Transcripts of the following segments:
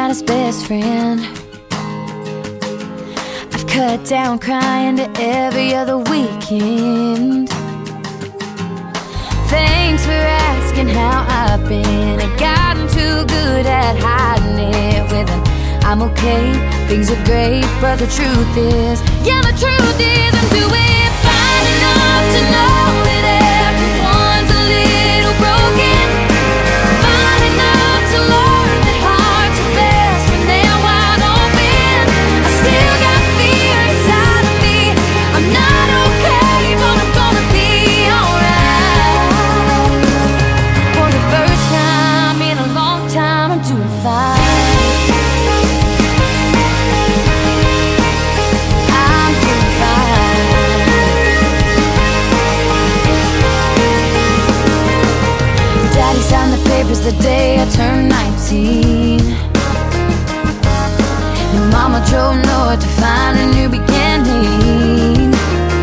his best friend. I've cut down crying to every other weekend. Thanks for asking how I've been. I've gotten too good at hiding it with an I'm okay, things are great, but the truth is, yeah, the truth is I'm doing fine enough to know that everyone's a little broken. Fine enough to learn that hearts are best when they're wide open. I still got fear inside of me. I'm not okay, but I'm gonna be alright. For the first time in a long time, I'm doing fine. Signed the papers the day I turned 19. And Mama drove north to find a new beginning.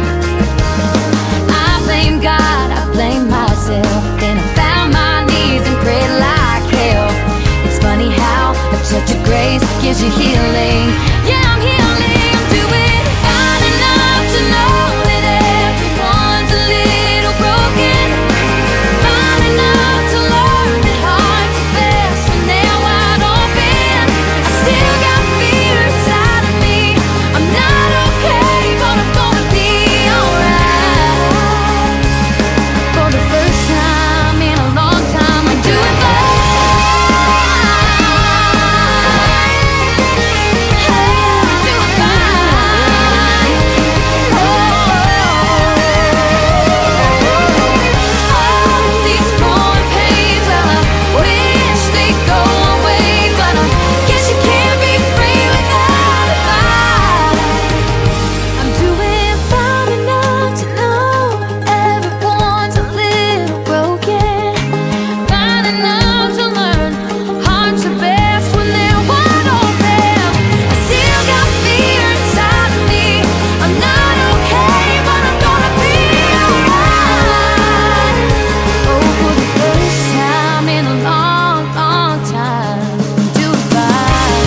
I blame God, I blame myself. Then I found my knees and prayed like hell. It's funny how a touch of grace gives you healing. Yeah, I'm healing, I'm doing fine enough to know that everyone's a little broken. Fine enough to learn that hearts are best when they're wide open. I still got fear inside of me. I'm not okay, but I'm gonna be alright. For the first time in a long time, I'm doing fine. I'm doing fine. These growing pains, well, I wish they'd go away, but I guess you can't be free without a fight. I'm doing fine enough to know everyone's a little broken. Fine enough to learn hearts are best when they're wide open. I still got fear inside of me. I'm not okay, but I'm gonna be alright. Oh, for the first time in a long, long time, I'm doing fine.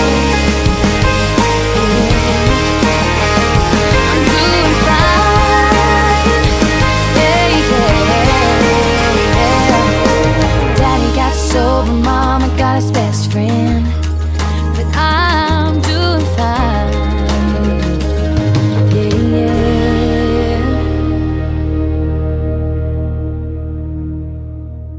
I'm doing fine. Yeah, yeah. Daddy got sober, Mama got his best friend.